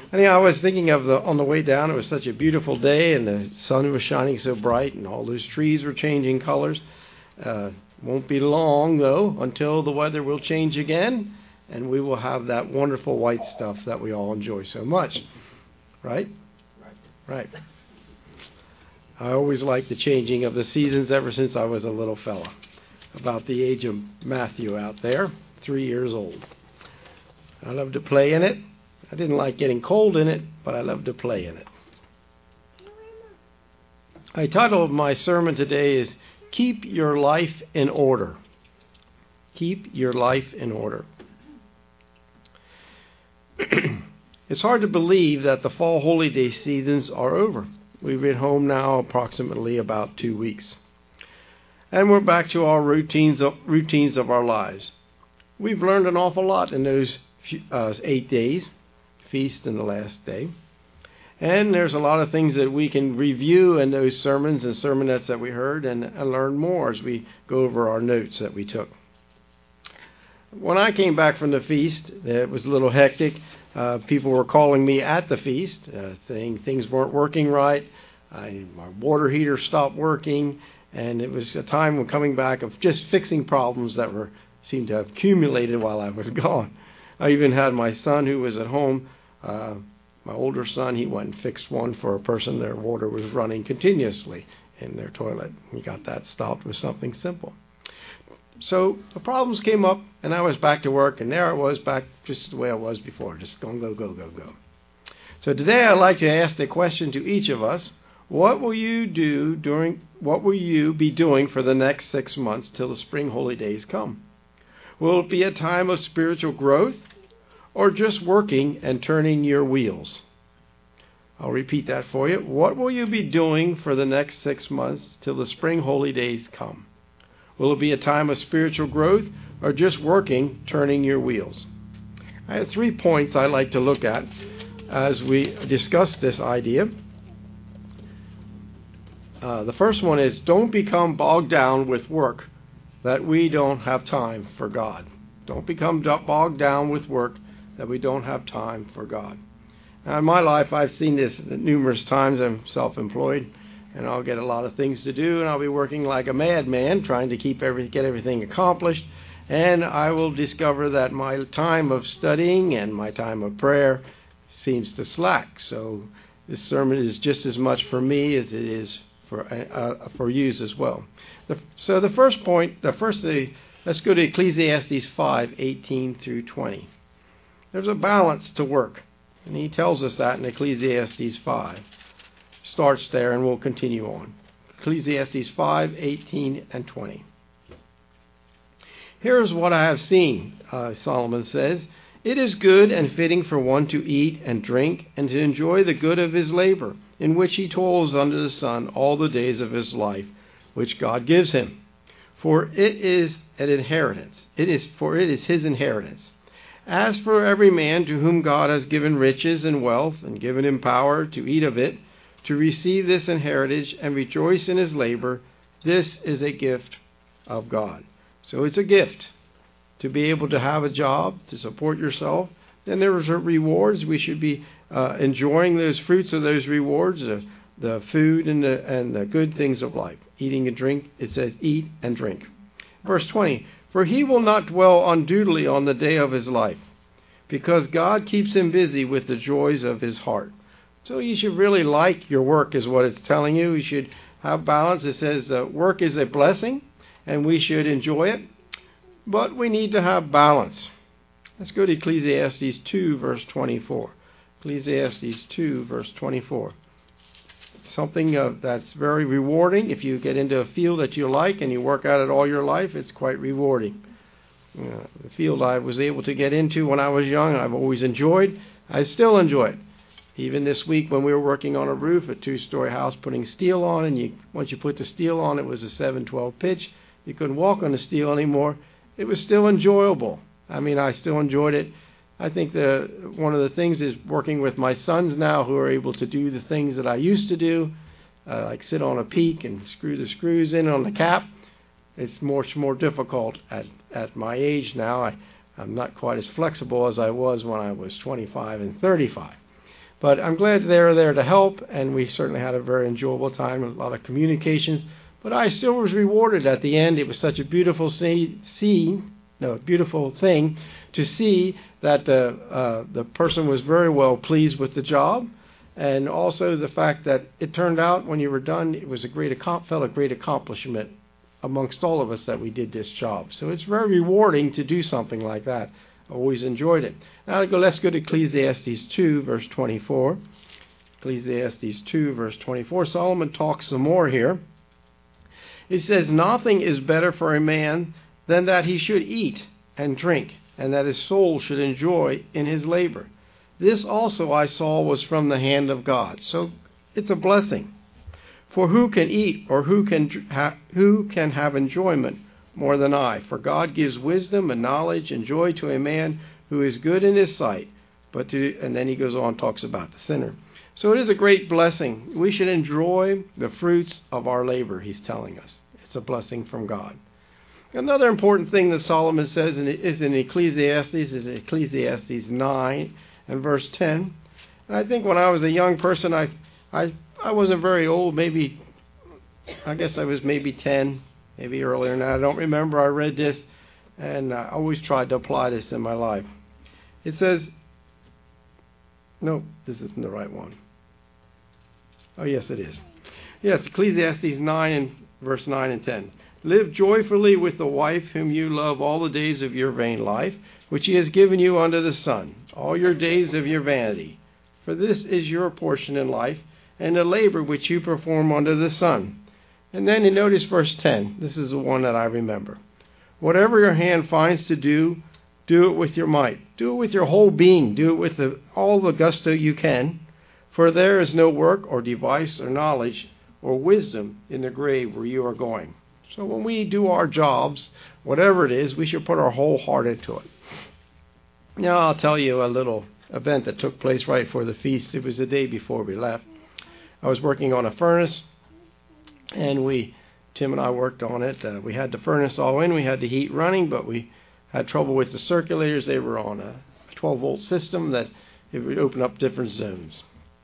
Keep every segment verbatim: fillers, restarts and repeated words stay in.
Anyhow, I was thinking of the on the way down, it was such a beautiful day, and the sun was shining so bright, and all those trees were changing colors. Uh, won't be long, though, until the weather will change again, and we will have that wonderful white stuff that we all enjoy so much. Right? Right. Right. I always liked the changing of the seasons ever since I was a little fella, about the age of Matthew out there, three years old. I loved to play in it. I didn't like getting cold in it, but I loved to play in it. The title of my sermon today is Keep Your Life in Order. Keep your life in order. It's hard to believe that the fall holy day seasons are over. We've been home now approximately about two weeks. And we're back to our routines of, routines of our lives. We've learned an awful lot in those few, uh, eight days, feast and the last day. And there's a lot of things that we can review in those sermons and sermonettes that we heard and, and learn more as we go over our notes that we took. When I came back from the feast, it was a little hectic. Uh, people were calling me at the feast, uh, saying things weren't working right. I, my water heater stopped working, and it was a time when coming back of just fixing problems that were seemed to have accumulated while I was gone. I even had my son who was at home, uh, my older son, he went and fixed one for a person. Their water was running continuously in their toilet. He got that stopped with something simple. So the problems came up, and I was back to work, and there I was back just the way I was before, just going, go, go, go, go. So today I'd like to ask the question to each of us, what will you do during, what will you be doing for the next six months till the spring holy days come? Will it be a time of spiritual growth, or just working and turning your wheels? I'll repeat that for you. What will you be doing for the next six months till the spring holy days come? Will it be a time of spiritual growth, or just working, turning your wheels? I have three points I'd like to look at as we discuss this idea. Uh, the first one is, don't become bogged down with work that we don't have time for God. Don't become bogged down with work that we don't have time for God. Now, in my life, I've seen this numerous times. I'm self-employed, and I'll get a lot of things to do, and I'll be working like a madman trying to keep every, get everything accomplished, and I will discover that my time of studying and my time of prayer seems to slack. So this sermon is just as much for me as it is for uh, for you as well. The, so the first point, the first thing, let's go to Ecclesiastes five, eighteen through twenty. There's a balance to work, and he tells us that in Ecclesiastes five. Starts there, and we'll continue on. Ecclesiastes five, eighteen and twenty. Here's what I have seen, uh, Solomon says. It is good and fitting for one to eat and drink and to enjoy the good of his labor, in which he toils under the sun all the days of his life, which God gives him. For it is an inheritance. It is for it is his inheritance. As for every man to whom God has given riches and wealth and given him power to eat of it, to receive this inheritance and rejoice in his labor, this is a gift of God. So it's a gift to be able to have a job, to support yourself. Then there are rewards. We should be uh, enjoying those fruits of those rewards, uh, the food and the, and the good things of life. Eating and drink, it says eat and drink. Verse twenty, for he will not dwell unduly on the day of his life, because God keeps him busy with the joys of his heart. So you should really like your work is what it's telling you. You should have balance. It says uh, work is a blessing, and we should enjoy it. But we need to have balance. Let's go to Ecclesiastes two, verse twenty-four. Ecclesiastes two, verse twenty-four. Something uh, that's very rewarding. If you get into a field that you like and you work at it all your life, it's quite rewarding. Uh, the field I was able to get into when I was young, I've always enjoyed. I still enjoy it. Even this week when we were working on a roof, a two-story house, putting steel on, and you once you put the steel on, it was a seven twelve pitch. You couldn't walk on the steel anymore. It was still enjoyable. I mean, I still enjoyed it. I think the one of the things is working with my sons now who are able to do the things that I used to do, uh, like sit on a peak and screw the screws in on the cap. It's much more difficult at, at my age now. I, I'm not quite as flexible as I was when I was twenty-five and thirty-five. But I'm glad they were there to help, and we certainly had a very enjoyable time, a lot of communications. But I still was rewarded at the end. It was such a beautiful see, see no, beautiful thing to see that the uh, the person was very well pleased with the job, and also the fact that it turned out when you were done, it was a great felt a great accomplishment amongst all of us that we did this job. So it's very rewarding to do something like that. I always enjoyed it. Now go, let's go to Ecclesiastes two, verse twenty-four. Ecclesiastes two, verse twenty-four. Solomon talks some more here. He says, "Nothing is better for a man than that he should eat and drink, and that his soul should enjoy in his labor. This also I saw was from the hand of God." So it's a blessing. "For who can eat, or who can ha- who can have enjoyment more than I? For God gives wisdom and knowledge and joy to a man who is good in his sight." But to, and then he goes on and talks about the sinner. So it is a great blessing. We should enjoy the fruits of our labor, he's telling us. It's a blessing from God. Another important thing that Solomon says in, is in Ecclesiastes, is Ecclesiastes nine and verse ten. And I think when I was a young person, I, I, I wasn't very old, maybe, I guess I was maybe ten, maybe earlier than that. I don't remember. I read this, and I always tried to apply this in my life. It says, no, this isn't the right one. Oh, yes, it is. Yes, Ecclesiastes nine and verse nine and ten. "Live joyfully with the wife whom you love all the days of your vain life, which he has given you under the sun, all your days of your vanity. For this is your portion in life, and the labor which you perform under the sun." And then you notice verse ten. This is the one that I remember. "Whatever your hand finds to do, do it with your might." Do it with your whole being. Do it with the, all the gusto you can. "For there is no work or device or knowledge or wisdom in the grave where you are going." So when we do our jobs, whatever it is, we should put our whole heart into it. Now I'll tell you a little event that took place right before the feast. It was the day before we left. I was working on a furnace, and we, Tim and I worked on it. Uh, we had the furnace all in. We had the heat running, but we had trouble with the circulators. They were on a twelve volt system that it would open up different zones.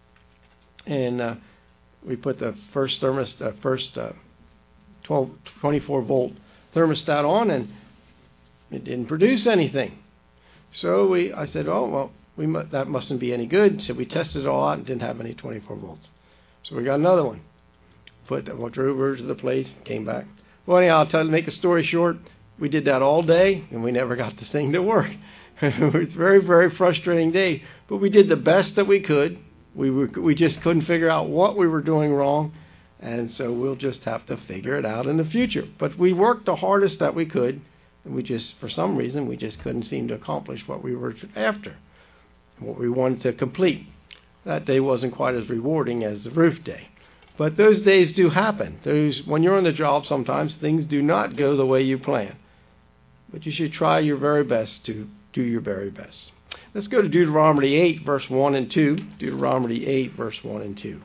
And uh, we put the first thermostat, uh, first uh, twelve, twenty-four volt thermostat on, and it didn't produce anything. So we, I said, oh, well, we mu- that mustn't be any good. So we tested it all out and didn't have any twenty-four volts. So we got another one. Put that, well, drove over to the place, came back. Well, anyhow, I'll tell you, to make a story short, we did that all day, and we never got the thing to work. It was a very, very frustrating day, but we did the best that we could. We were, we just couldn't figure out what we were doing wrong, and so we'll just have to figure it out in the future. But we worked the hardest that we could, and we just, for some reason, we just couldn't seem to accomplish what we were after, what we wanted to complete. That day wasn't quite as rewarding as the roof day. But those days do happen. Those, when you're on the job, sometimes things do not go the way you plan. But you should try your very best to do your very best. Let's go to Deuteronomy eight, verse one and two. Deuteronomy eight, verse one and two.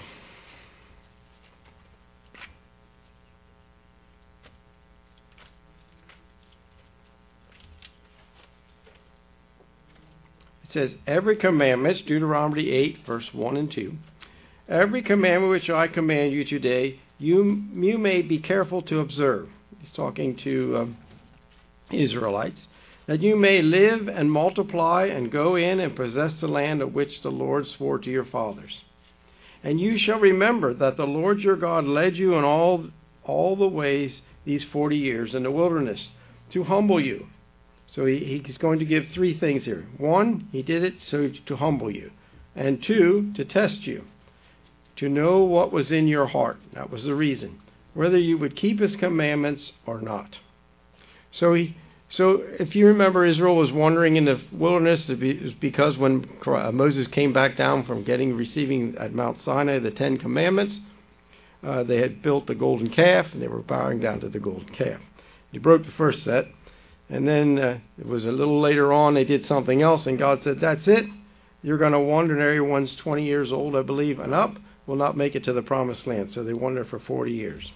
It says, "Every commandment," Deuteronomy eight, verse one and two, "every commandment which I command you today, you you may be careful to observe." He's talking to um, Israelites. "That you may live and multiply and go in and possess the land of which the Lord swore to your fathers. And you shall remember that the Lord your God led you in all all the ways these forty years in the wilderness to humble you." So he, he's going to give three things here. One, he did it so to humble you. And two, to test you, to know what was in your heart. That was the reason, whether you would keep his commandments or not. So he, so if you remember, Israel was wandering in the wilderness. It was because when Moses came back down from getting receiving at Mount Sinai the Ten Commandments, uh, they had built the golden calf, and they were bowing down to the golden calf. He broke the first set, and then uh, it was a little later on they did something else, and God said, "That's it. You're going to wander, and everyone's twenty years old, I believe, and up will not make it to the promised land." So they wandered for forty years.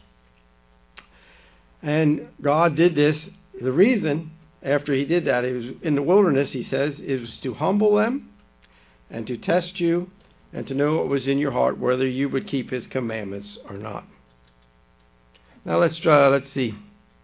And God did this. The reason, after he did that, it was in the wilderness, he says, it was to humble them and to test you and to know what was in your heart, whether you would keep his commandments or not. Now let's try, let's see.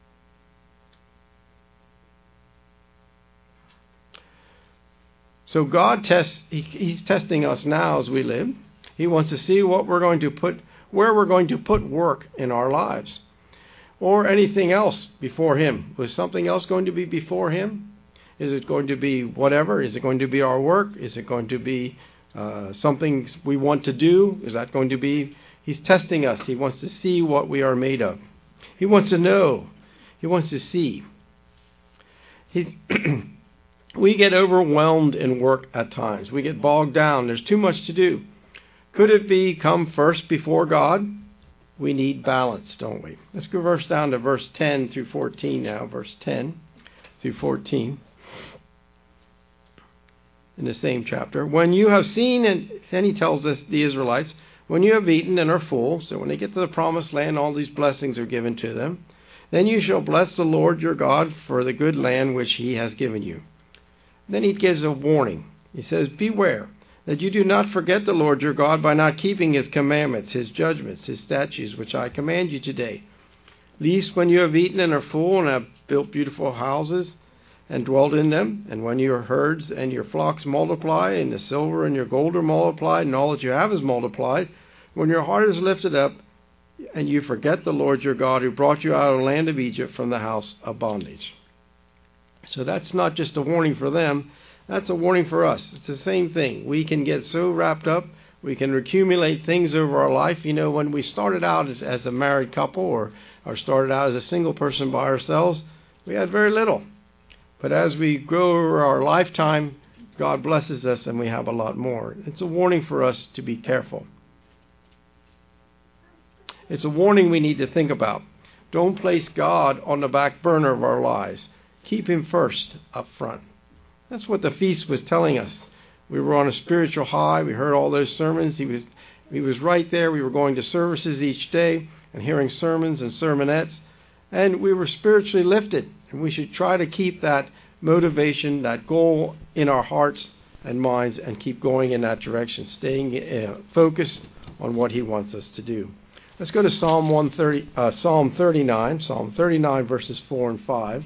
So God tests, he, he's testing us now as we live. He wants to see what we're going to put, where we're going to put work in our lives. Or anything else before him. Was something else going to be before him? Is it going to be whatever? Is it going to be our work? Is it going to be uh, something we want to do? Is that going to be... He's testing us. He wants to see what we are made of. He wants to know. He wants to see. He's... We get overwhelmed in work at times. We get bogged down. There's too much to do. Could it be come first before God? We need balance, don't we? Let's go verse down to verse ten through fourteen now. Verse ten through fourteen. In the same chapter. When you have seen, and then he tells us, the Israelites, when you have eaten and are full, so when they get to the promised land, all these blessings are given to them, then you shall bless the Lord your God for the good land which he has given you. Then he gives a warning. He says, beware that you do not forget the Lord your God by not keeping his commandments, his judgments, his statutes, which I command you today. Lest when you have eaten and are full and have built beautiful houses and dwelt in them, and when your herds and your flocks multiply, and the silver and your gold are multiplied, and all that you have is multiplied, when your heart is lifted up, and you forget the Lord your God who brought you out of the land of Egypt from the house of bondage. So that's not just a warning for them, that's a warning for us. It's the same thing. We can get so wrapped up, we can accumulate things over our life. You know, when we started out as, as a married couple or, or started out as a single person by ourselves, we had very little. But as we grow over our lifetime, God blesses us and we have a lot more. It's a warning for us to be careful. It's a warning we need to think about. Don't place God on the back burner of our lives. Keep him first up front. That's what the feast was telling us. We were on a spiritual high. We heard all those sermons. He was he was right there. We were going to services each day and hearing sermons and sermonettes. And we were spiritually lifted. And we should try to keep that motivation, that goal in our hearts and minds and keep going in that direction, staying uh, focused on what he wants us to do. Let's go to Psalm one thirty, uh, Psalm thirty-nine, Psalm thirty-nine, verses four and five.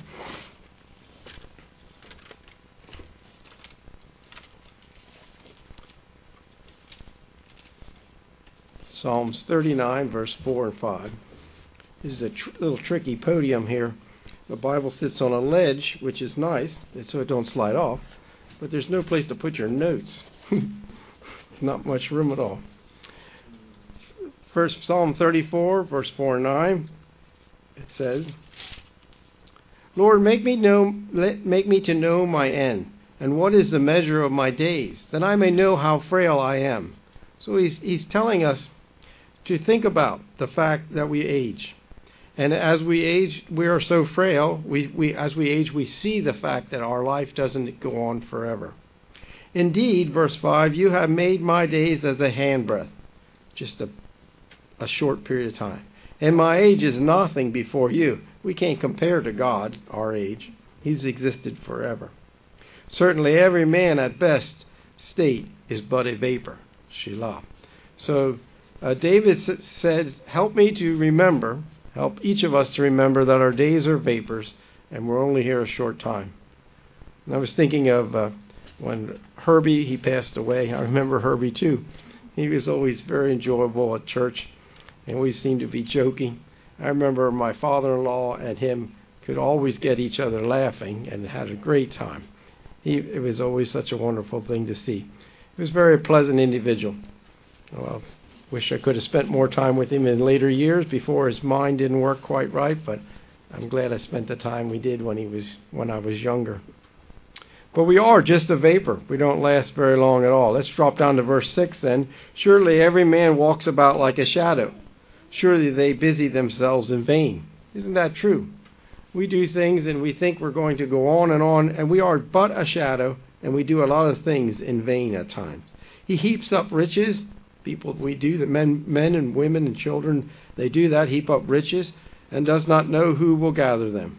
Psalms thirty-nine, verse four and five. This is a tr- little tricky podium here. The Bible sits on a ledge, which is nice, so it don't slide off, but there's no place to put your notes. Not much room at all. First, Psalm thirty-four, verse four and nine. It says, Lord, make me know, let, make me to know my end, and what is the measure of my days, that I may know how frail I am. So he's he's telling us to think about the fact that we age. And as we age, we are so frail, we, we as we age, we see the fact that our life doesn't go on forever. Indeed, verse five, you have made my days as a handbreadth, just a, a short period of time. And my age is nothing before you. We can't compare to God, our age. He's existed forever. Certainly every man at best state is but a vapor. Shelah. So uh, David said, help me to remember, help each of us to remember that our days are vapors and we're only here a short time. And I was thinking of uh, when Herbie, he passed away. I remember Herbie too. He was always very enjoyable at church and we seemed to be joking. I remember my father-in-law and him could always get each other laughing and had a great time. He, it was always such a wonderful thing to see. He was a very pleasant individual. Well, wish I could have spent more time with him in later years before his mind didn't work quite right, but I'm glad I spent the time we did when he was when I was younger. But we are just a vapor. We don't last very long at all. Let's drop down to verse six then. Surely every man walks about like a shadow. Surely they busy themselves in vain. Isn't that true? We do things and we think we're going to go on and on, and we are but a shadow, and we do a lot of things in vain at times. He heaps up riches. People, we do, the men, men and women and children, they do that, heap up riches, and does not know who will gather them.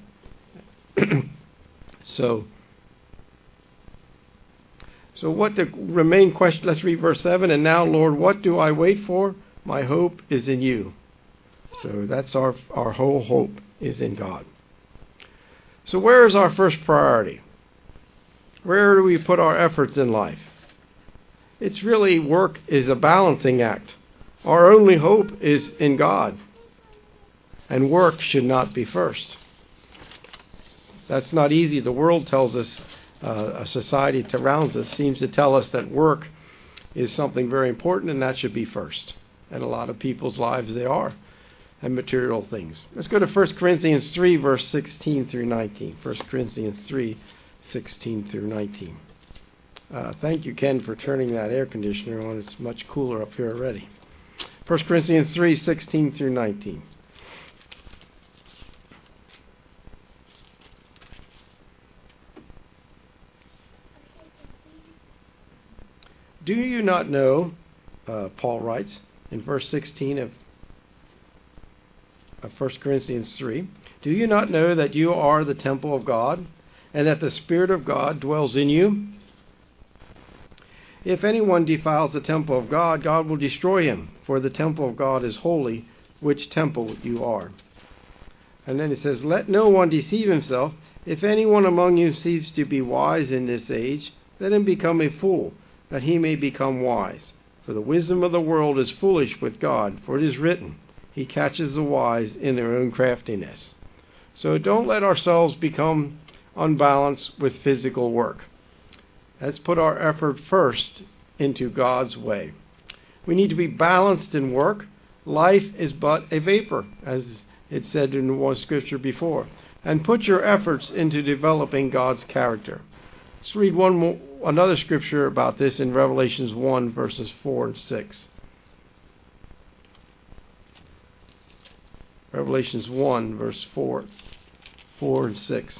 So what the remain question, let's read verse seven. And now, Lord, what do I wait for? My hope is in you. So that's our, our whole hope is in God. So where is our first priority? Where do we put our efforts in life? It's really work is a balancing act. Our only hope is in God. And work should not be first. That's not easy. The world tells us, uh, a society around us seems to tell us that work is something very important and that should be first. And a lot of people's lives they are, and material things. Let's go to First Corinthians three, verse sixteen through nineteen. First Corinthians three, sixteen through nineteen. Uh, thank you, Ken, for turning that air conditioner on. It's much cooler up here already. First Corinthians three, sixteen through nineteen. Do you not know, uh, Paul writes in verse sixteen of, of First Corinthians three, do you not know that you are the temple of God, and that the Spirit of God dwells in you? If anyone defiles the temple of God, God will destroy him, for the temple of God is holy, which temple you are. And then it says, let no one deceive himself. If anyone among you seems to be wise in this age, let him become a fool, that he may become wise. For the wisdom of the world is foolish with God, for it is written, he catches the wise in their own craftiness. So don't let ourselves become unbalanced with physical work. Let's put our effort first into God's way. We need to be balanced in work. Life is but a vapor, as it said in one scripture before. And put your efforts into developing God's character. Let's read one more, another scripture about this in Revelations one, verses four and six. Revelations one, verse four, four and six.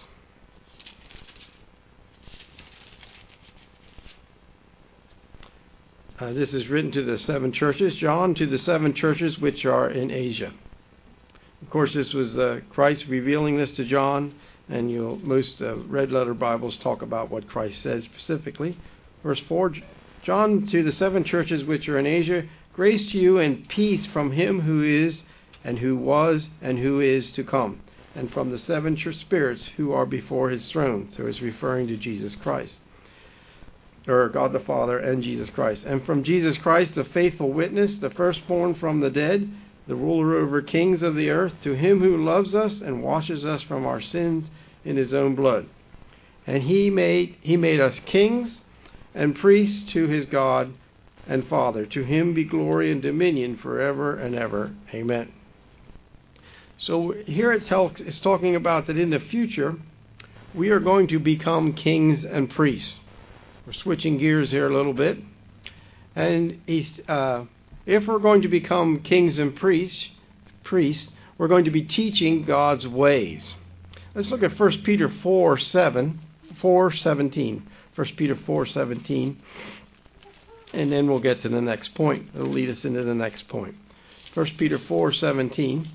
Uh, this is written to the seven churches. John, to the seven churches which are in Asia. Of course, this was uh, Christ revealing this to John, and you'll, most uh, red-letter Bibles talk about what Christ said specifically. Verse four, John, to the seven churches which are in Asia, grace to you and peace from him who is, and who was, and who is to come, and from the seven church spirits who are before his throne. So it's referring to Jesus Christ, or God the Father and Jesus Christ. And from Jesus Christ, the faithful witness, the firstborn from the dead, the ruler over kings of the earth, to him who loves us and washes us from our sins in his own blood. And he made he made us kings and priests to his God and Father. To him be glory and dominion forever and ever. Amen. So here it's, it's talking about that in the future we are going to become kings and priests. We're switching gears here a little bit. And he's, uh, if we're going to become kings and priests, priests, we're going to be teaching God's ways. Let's look at First Peter four, seven, four, seventeen. First Peter four, seventeen. And then we'll get to the next point. It'll lead us into the next point. First Peter four, seventeen.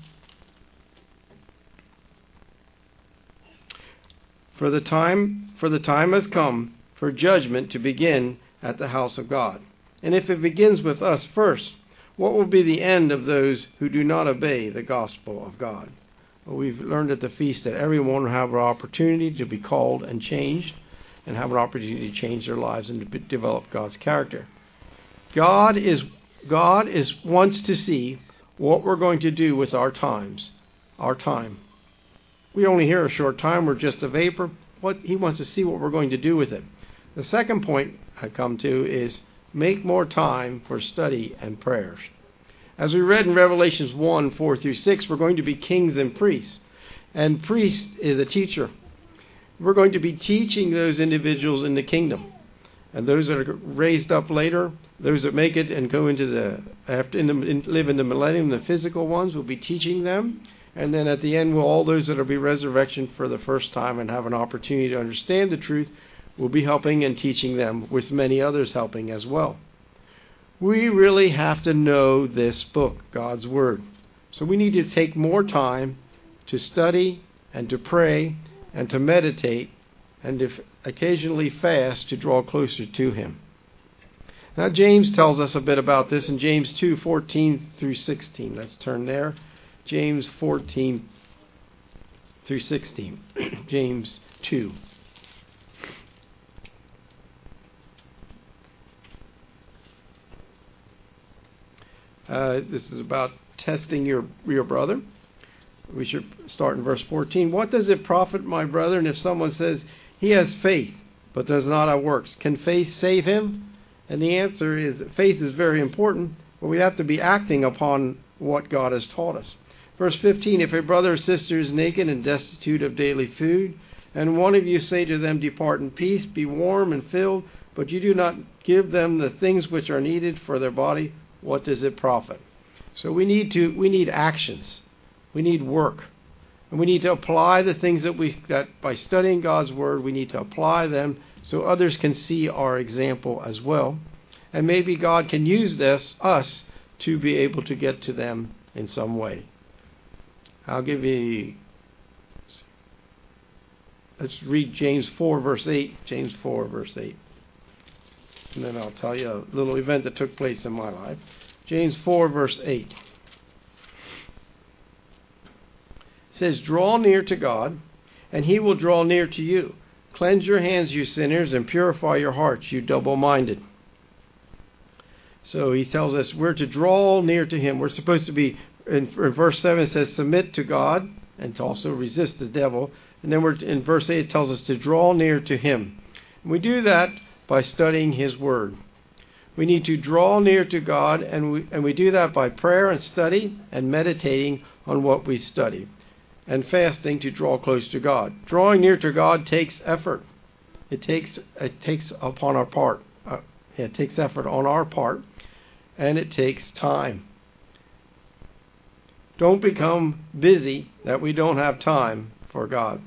For the time, for the time has come for judgment to begin at the house of God. And if it begins with us first, what will be the end of those who do not obey the gospel of God? Well, we've learned at the feast that everyone will have an opportunity to be called and changed, and have an opportunity to change their lives and to develop God's character. God is God is wants to see what we're going to do with our times, our time. We only here a short time. We're just a vapor. What He wants to see what we're going to do with it. The second point I come to is make more time for study and prayers. As we read in Revelations one, four through six, we're going to be kings and priests. And priest is a teacher. We're going to be teaching those individuals in the kingdom. And those that are raised up later, those that make it and go into the, after in the in, live in the millennium, the physical ones, will be teaching them. And then at the end, will all those that will be resurrection for the first time and have an opportunity to understand the truth, will be helping and teaching them, with many others helping as well. We really have to know this book, God's Word. So we need to take more time to study and to pray and to meditate and if occasionally fast to draw closer to Him. Now James tells us a bit about this in James two fourteen through sixteen. Let's turn there. James fourteen through sixteen. James two. Uh, this is about testing your, your brother. We should start in verse fourteen. What does it profit, my brethren, if someone says he has faith but does not have works? Can faith save him? And the answer is that faith is very important, but we have to be acting upon what God has taught us. Verse fifteen, if a brother or sister is naked and destitute of daily food, and one of you say to them, depart in peace, be warm and filled, but you do not give them the things which are needed for their body, what does it profit? So we need to we need actions. We need work. And we need to apply the things that we that by studying God's Word, we need to apply them so others can see our example as well. And maybe God can use this, us, to be able to get to them in some way. I'll give you, let's read James four, verse eight. James four, verse eight. And then I'll tell you a little event that took place in my life. James four, verse eight. It says, draw near to God, and He will draw near to you. Cleanse your hands, you sinners, and purify your hearts, you double-minded. So he tells us we're to draw near to Him. We're supposed to be, in, in verse seven it says, submit to God, and to also resist the devil. And then we're in verse eight it tells us to draw near to Him. And we do that by studying His Word. We need to draw near to God, and we, and we do that by prayer and study and meditating on what we study, and fasting to draw close to God. Drawing near to God takes effort. It takes it takes upon our part. Uh, it takes effort on our part, and it takes time. Don't become busy that we don't have time for God.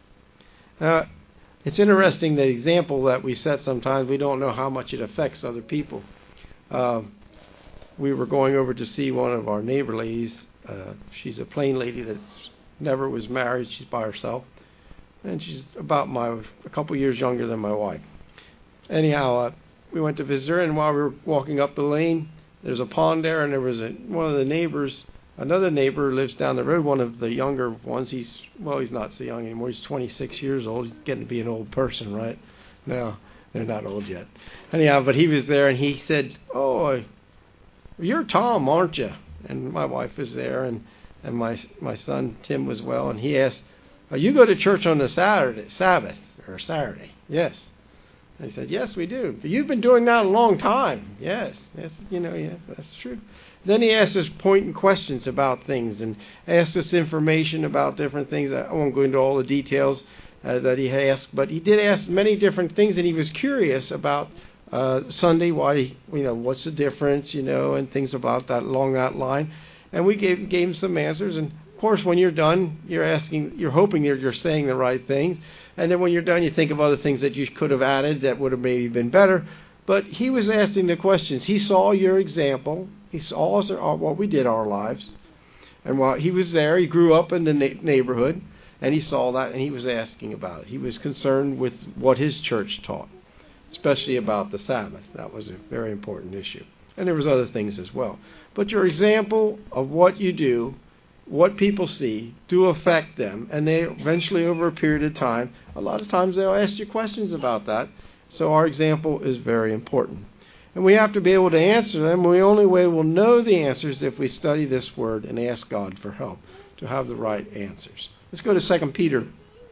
Uh, it's interesting the example that we set sometimes. We don't know how much it affects other people. Uh, we were going over to see one of our neighbor ladies. Uh, she's a plain lady that's never was married. She's by herself, and she's about my a couple years younger than my wife. Anyhow, uh, we went to visit her, and while we were walking up the lane, there's a pond there, and there was a, one of the neighbors, another neighbor who lives down the road, one of the younger ones. He's well, he's not so young anymore. He's twenty-six years old. He's getting to be an old person, right? No, they're not old yet. Anyhow, but he was there, and he said, "Oh, you're Tom, aren't you?" And my wife was there, and. And my my son Tim was well, and he asked, oh, "You go to church on the Saturday, Sabbath or Saturday?" Yes. And he said, "Yes, we do." "You've been doing that a long time." "Yes, yes, you know, yes, that's true." Then he asked us pointing questions about things and asked us information about different things. I won't go into all the details uh, that he asked, but he did ask many different things, and he was curious about uh, Sunday, why, he, you know, what's the difference, you know, and things about that along that line. And we gave gave him some answers. And of course, when you're done, you're asking, you're hoping you're, you're saying the right things. And then when you're done, you think of other things that you could have added that would have maybe been better. But he was asking the questions. He saw your example. He saw us, what we did our lives. And while he was there, he grew up in the na- neighborhood, and he saw that, and he was asking about it. He was concerned with what his church taught, especially about the Sabbath. That was a very important issue. And there was other things as well. But your example of what you do, what people see, do affect them. And they eventually, over a period of time, a lot of times they'll ask you questions about that. So our example is very important. And we have to be able to answer them. The only way we'll know the answers if we study this word and ask God for help to have the right answers. Let's go to Second Peter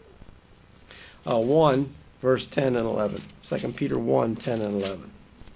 uh, one, verse ten and eleven. Second Peter one, ten and eleven.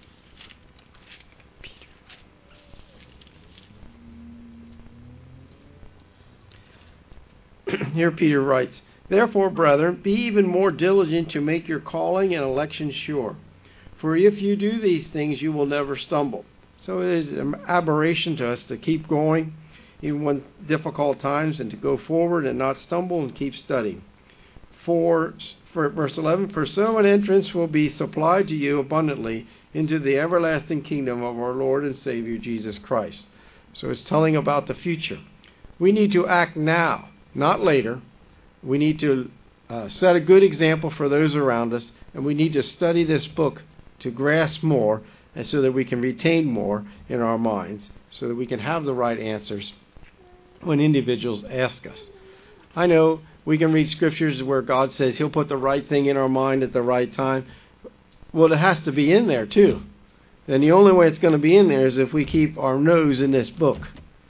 Here Peter writes, "Therefore, brethren, be even more diligent to make your calling and election sure. For if you do these things, you will never stumble." So it is an aberration to us to keep going, even when difficult times, and to go forward and not stumble and keep studying. For, for verse eleven, "For so an entrance will be supplied to you abundantly into the everlasting kingdom of our Lord and Savior Jesus Christ." So it's telling about the future. We need to act now. Not later. We need to uh, set a good example for those around us, and we need to study this book to grasp more, and so that we can retain more in our minds, so that we can have the right answers when individuals ask us. I know we can read scriptures where God says He'll put the right thing in our mind at the right time. Well, it has to be in there too. And the only way it's going to be in there is if we keep our nose in this book.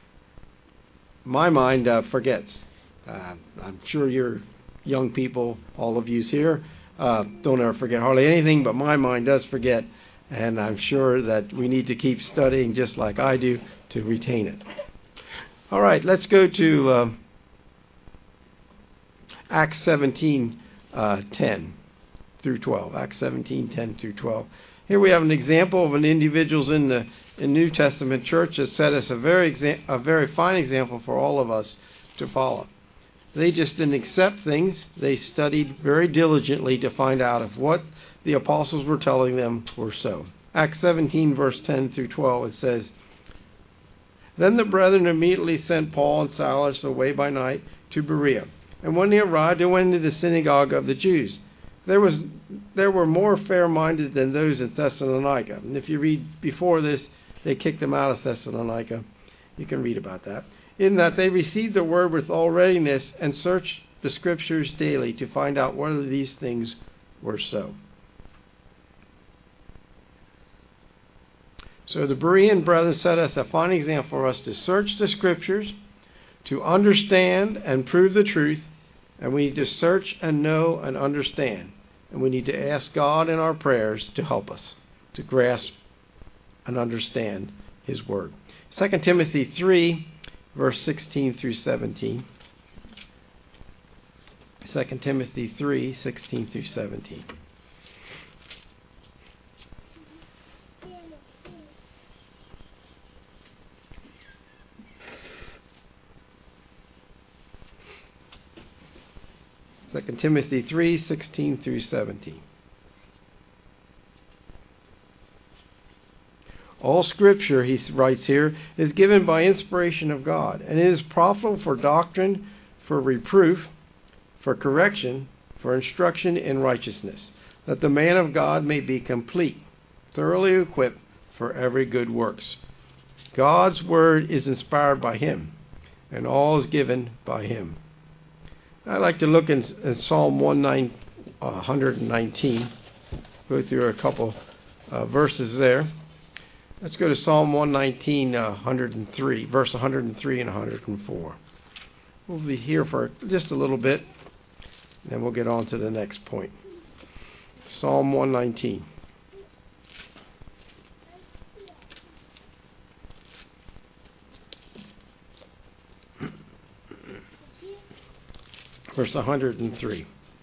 My mind uh, forgets. Uh, I'm sure you're young people, all of you's here, uh, don't ever forget hardly anything, but my mind does forget. And I'm sure that we need to keep studying just like I do to retain it. All right, let's go to uh, Acts seventeen, uh, ten through twelve. Acts seventeen, ten through twelve. Here we have an example of an individuals in the in New Testament church that set us a very exa- a very fine example for all of us to follow. They just didn't accept things. They studied very diligently to find out if what the apostles were telling them were so. Acts seventeen, verse ten through twelve, it says, Then the brethren immediately sent Paul and Silas away by night to Berea. And when they arrived, they went into the synagogue of the Jews. There was there were more fair-minded than those in Thessalonica. And if you read before this, they kicked them out of Thessalonica. You can read about that. In that they received the word with all readiness and searched the scriptures daily to find out whether these things were so. So the Berean brethren set us a fine example for us to search the scriptures, to understand and prove the truth, and we need to search and know and understand. And we need to ask God in our prayers to help us to grasp and understand His Word. Second Timothy three, verse sixteen through seventeen. Second Timothy three, sixteen through seventeen. Second Timothy three, sixteen through seventeen. All Scripture, he writes here, is given by inspiration of God, and it is profitable for doctrine, for reproof, for correction, for instruction in righteousness, that the man of God may be complete, thoroughly equipped for every good works. God's Word is inspired by Him, and all is given by Him. I like to look in, in Psalm one nineteen, go through a couple uh, verses there. Let's go to Psalm one nineteen, uh, one hundred three, verse one hundred three and one hundred four. We'll be here for just a little bit, and then we'll get on to the next point. Psalm one nineteen. Verse one hundred three.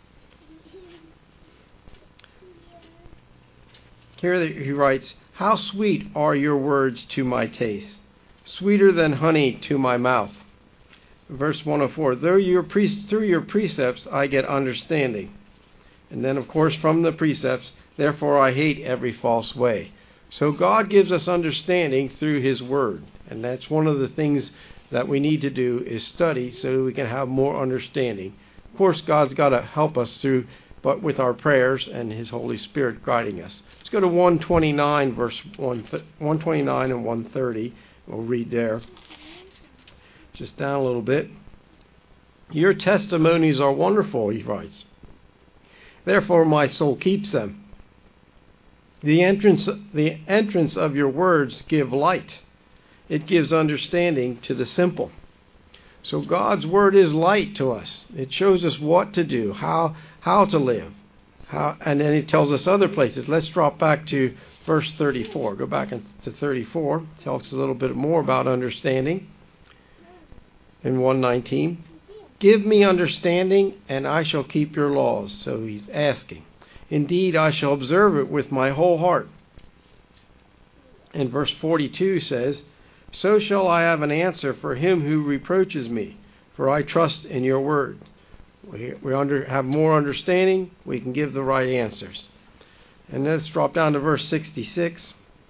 Here he writes, How sweet are your words to my taste, sweeter than honey to my mouth. Verse one oh four, Through your, pre- through your precepts I get understanding. And then, of course, from the precepts, therefore I hate every false way. So God gives us understanding through His Word. And that's one of the things that we need to do is study so that we can have more understanding. Of course, God's got to help us through, but with our prayers and His Holy Spirit guiding us. Let's go to one twenty-nine, verse one twenty-nine and one thirty. We'll read there. Just down a little bit. Your testimonies are wonderful, he writes. Therefore my soul keeps them. The entrance, the entrance of your words give light. It gives understanding to the simple. So God's Word is light to us. It shows us what to do, how how to live. How, and then it tells us other places. Let's drop back to verse thirty-four. Go back to thirty-four. It tells us a little bit more about understanding. In one nineteen, give me understanding, and I shall keep your laws. So he's asking. Indeed, I shall observe it with my whole heart. And verse forty-two says, So shall I have an answer for him who reproaches me, for I trust in your word. We, we under, have more understanding, we can give the right answers. And let's drop down to verse sixty-six.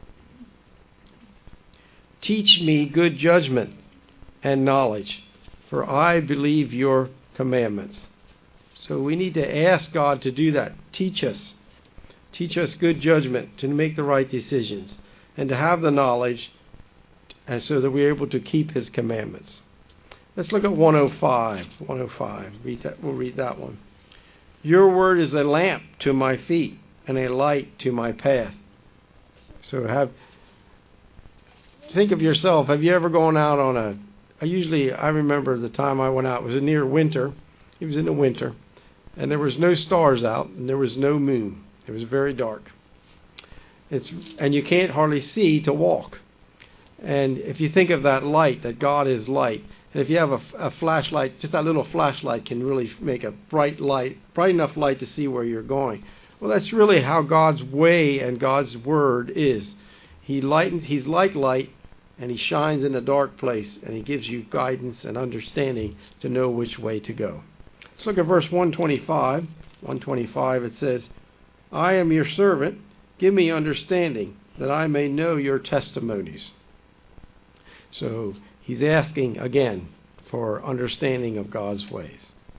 Teach me good judgment and knowledge, for I believe your commandments. So we need to ask God to do that. Teach us. Teach us good judgment to make the right decisions and to have the knowledge and so that we're able to keep his commandments. Let's look at one oh five. one oh five. Read that. We'll read that one. Your word is a lamp to my feet and a light to my path. So have think of yourself. Have you ever gone out on a I usually I remember the time I went out, it was near winter. It was in the winter. And there was no stars out and there was no moon. It was very dark. It's and you can't hardly see to walk. And if you think of that light, that God is light, and if you have a, a flashlight, just that little flashlight can really make a bright light, bright enough light to see where you're going. Well, that's really how God's way and God's word is. He lightens, he's like light, and he shines in a dark place, and he gives you guidance and understanding to know which way to go. Let's look at verse one twenty-five. one twenty-five, it says, I am your servant. Give me understanding, that I may know your testimonies. So he's asking again for understanding of God's ways.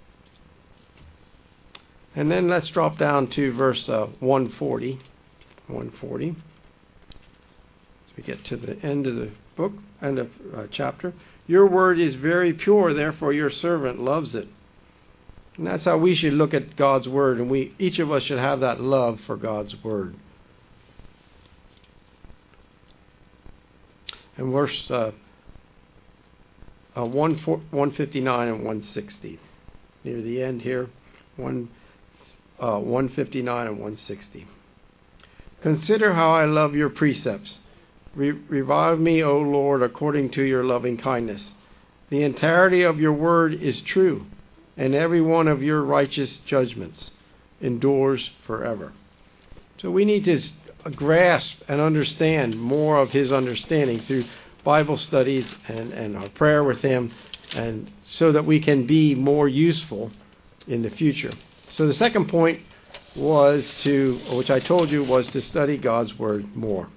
And then let's drop down to verse uh, one forty. one forty. As we get to the end of the book, end of uh, chapter. Your word is very pure, therefore your servant loves it. And that's how we should look at God's word, and we each of us should have that love for God's word. And verse uh, uh, one fifty-nine and one sixty. Near the end here, one, uh, one fifty-nine and one sixty. Consider how I love your precepts. Re- revive me, O Lord, according to your loving kindness. The entirety of your word is true, and every one of your righteous judgments endures forever. So we need to grasp and understand more of his understanding through Bible studies and, and our prayer with him, and so that we can be more useful in the future. So the second point was to, which I told you, was to study God's word more.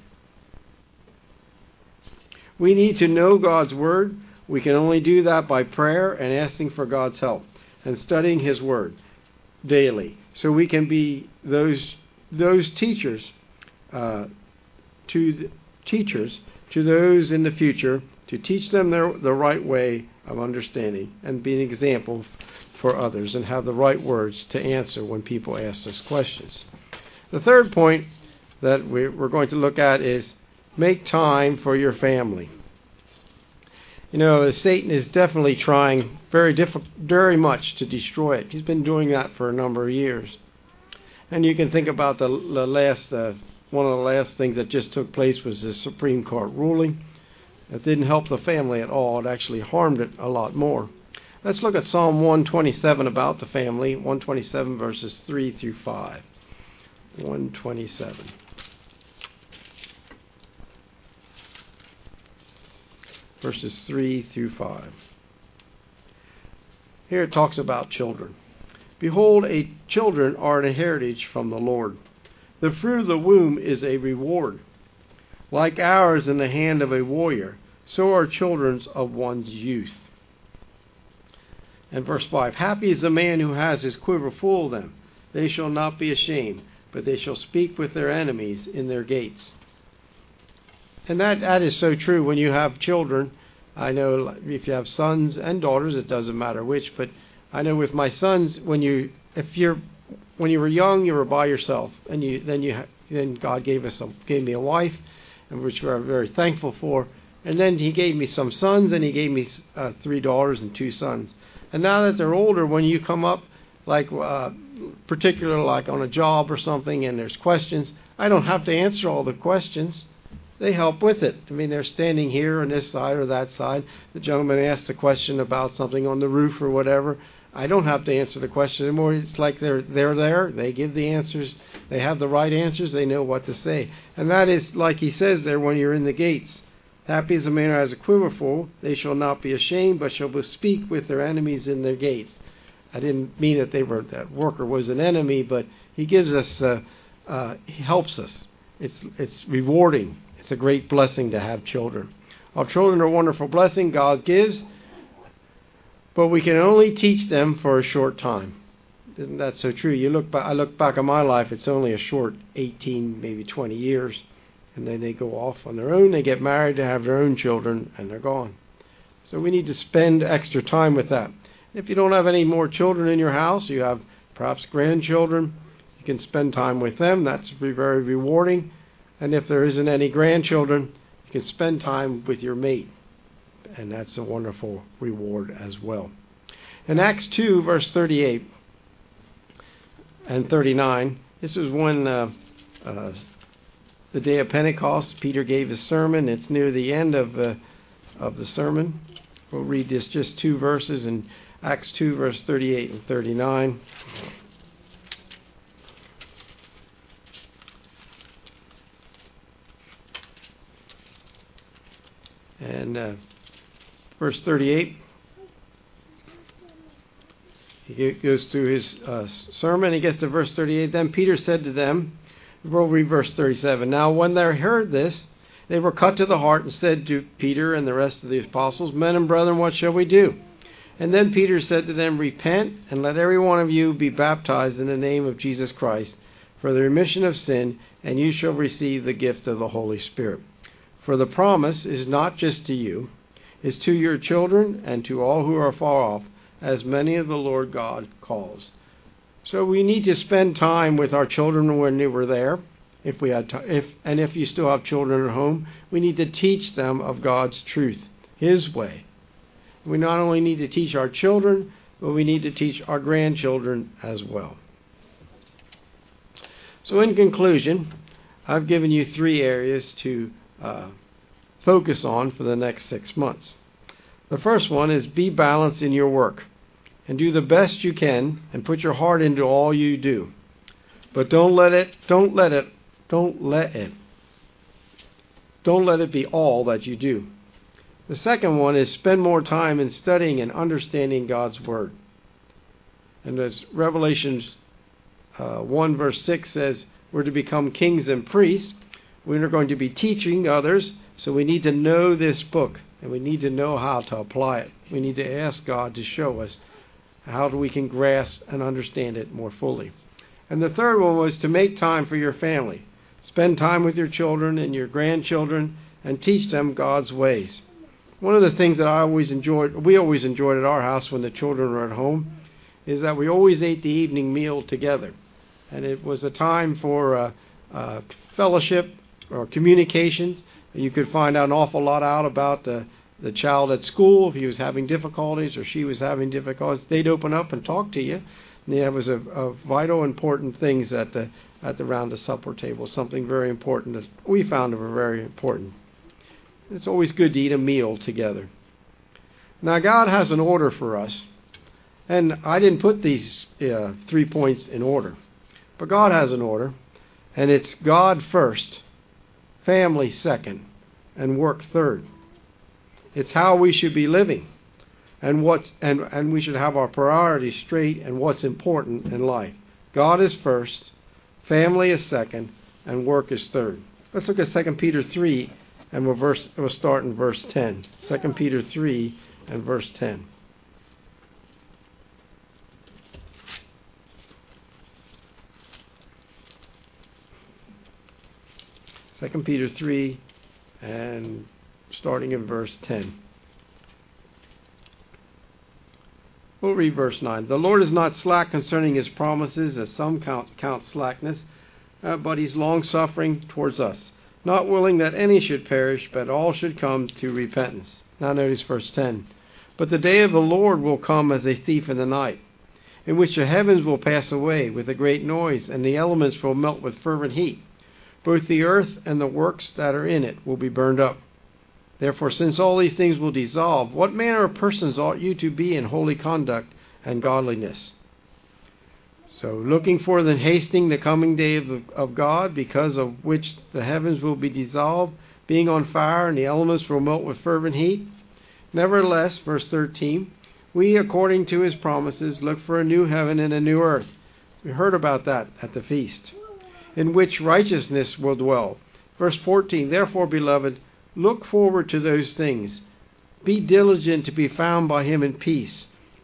We need to know God's word. We can only do that by prayer and asking for God's help and studying his word daily, so we can be those those teachers uh, to the teachers to those in the future, to teach them their, the right way of understanding and be an example for others and have the right words to answer when people ask us questions. The third point that we're going to look at is make time for your family. You know, Satan is definitely trying very diff- very much to destroy it. He's been doing that for a number of years. And you can think about the, the last, uh, one of the last things that just took place was the Supreme Court ruling. It didn't help the family at all. It actually harmed it a lot more. Let's look at Psalm one twenty-seven about the family, one twenty-seven verses three through five. one twenty-seven. Verses three through five. Here it talks about children. Behold, a children are an heritage from the Lord. The fruit of the womb is a reward. Like ours in the hand of a warrior, so are children of one's youth. And verse five. Happy is the man who has his quiver full of them. They shall not be ashamed, but they shall speak with their enemies in their gates. And that, that is so true when you have children. I know if you have sons and daughters, it doesn't matter which, but I know with my sons, when you if you're when you were young, you were by yourself, and you then you then God gave us a, gave me a wife, and which we're very thankful for. And then He gave me some sons, and He gave me uh, three daughters and two sons. And now that they're older, when you come up, like uh, particularly like on a job or something, and there's questions, I don't have to answer all the questions. They help with it. I mean, they're standing here on this side or that side. The gentleman asks a question about something on the roof or whatever. I don't have to answer the question anymore. It's like they're they're there. They give the answers. They have the right answers. They know what to say. And that is, like he says there, when you're in the gates. Happy is the man who has a quiver full. They shall not be ashamed, but shall speak with their enemies in their gates. I didn't mean that they were that worker was an enemy, but he gives us, uh, uh, he helps us. It's it's rewarding. It's a great blessing to have children. Our children are a wonderful blessing God gives, but we can only teach them for a short time. Isn't that so true? You look back, I look back on my life, it's only a short eighteen, maybe twenty years. And then they go off on their own, they get married, they have their own children, and they're gone. So we need to spend extra time with that. If you don't have any more children in your house, you have perhaps grandchildren, you can spend time with them. That's very rewarding. And if there isn't any grandchildren, you can spend time with your mate. And that's a wonderful reward as well. In Acts two, verse thirty-eight and thirty-nine, this is when uh, uh, the day of Pentecost, Peter gave his sermon. It's near the end of, uh, of the sermon. We'll read this just two verses in Acts two, verse thirty-eight and thirty-nine. And uh, verse thirty-eight, he goes through his uh, sermon. He gets to verse thirty-eight. Then Peter said to them, we'll read verse thirty-seven. Now when they heard this, they were cut to the heart and said to Peter and the rest of the apostles, Men and brethren, what shall we do? And then Peter said to them, Repent, and let every one of you be baptized in the name of Jesus Christ for the remission of sin, and you shall receive the gift of the Holy Spirit. For the promise is not just to you, is to your children and to all who are far off, as many of the Lord God calls. So we need to spend time with our children when they were there. If we had, to, if and if you still have children at home, we need to teach them of God's truth, His way. We not only need to teach our children, but we need to teach our grandchildren as well. So in conclusion, I've given you three areas to uh, focus on for the next six months. The first one is be balanced in your work and do the best you can and put your heart into all you do. But don't let it, don't let it, don't let it, don't let it be all that you do. The second one is spend more time in studying and understanding God's Word. And as Revelation uh, one verse six says, we're to become kings and priests. We're going to be teaching others, so we need to know this book, and we need to know how to apply it. We need to ask God to show us how we can grasp and understand it more fully. And the third one was to make time for your family. Spend time with your children and your grandchildren and teach them God's ways. One of the things that I always enjoyed, we always enjoyed at our house when the children were at home, is that we always ate the evening meal together. And it was a time for uh, uh, fellowship or communications. You could find out an awful lot out about the, the child at school. If he was having difficulties or she was having difficulties, they'd open up and talk to you. And that was a, a vital, important things at the at the round the supper table. Something very important that we found were very important. It's always good to eat a meal together. Now, God has an order for us. And I didn't put these uh, three points in order. But God has an order. And it's God first, family second, and work third. It's how we should be living. And what's and, and we should have our priorities straight and what's important in life. God is first, family is second, and work is third. Let's look at Second Peter three, and we'll, verse, we'll start in verse ten. Second Peter three and verse ten. Second Peter three, and starting in verse ten. We'll read verse nine. The Lord is not slack concerning His promises, as some count, count slackness, uh, but He's long-suffering towards us, not willing that any should perish, but all should come to repentance. Now notice verse ten. But the day of the Lord will come as a thief in the night, in which the heavens will pass away with a great noise, and the elements will melt with fervent heat. Both the earth and the works that are in it will be burned up. Therefore, since all these things will dissolve, what manner of persons ought you to be in holy conduct and godliness? So, looking for the hastening the coming day of, the, of God, because of which the heavens will be dissolved, being on fire, and the elements will melt with fervent heat. Nevertheless, verse thirteen, we, according to His promises, look for a new heaven and a new earth. We heard about that at the feast, in which righteousness will dwell. Verse fourteen, therefore, beloved, look forward to those things. Be diligent to be found by Him in peace,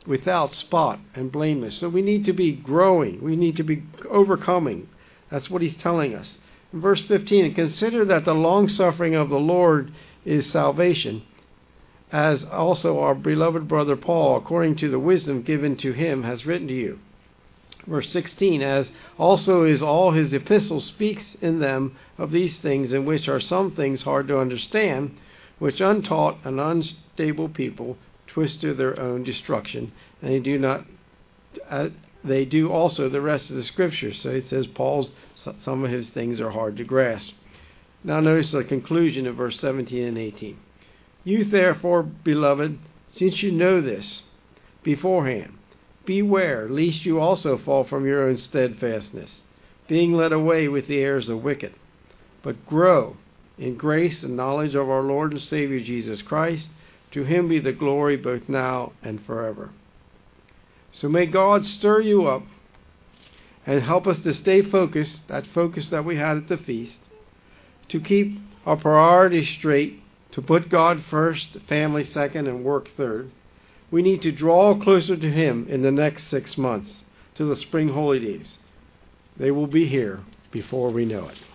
without spot and blameless. So we need to be growing. We need to be overcoming. That's what he's telling us. In verse fifteen, and consider that the long-suffering of the Lord is salvation, as also our beloved brother Paul, according to the wisdom given to him, has written to you. Verse sixteen, as also is all his epistles, speaks in them of these things, in which are some things hard to understand, which untaught and unstable people twist to their own destruction, and they do not uh, they do also the rest of the scriptures. So it says Paul's some of his things are hard to grasp. Now notice the conclusion of verse seventeen and eighteen. You therefore, beloved, since you know this beforehand, beware lest you also fall from your own steadfastness, being led away with the heirs of wicked, but grow in grace and knowledge of our Lord and Savior Jesus Christ. To him be the glory both now and forever. So may God stir you up and help us to stay focused, that focus that we had at the feast, to keep our priorities straight, to put God first, family second, and work third. We need to draw closer to him in the next six months, to the spring holy days. They will be here before we know it.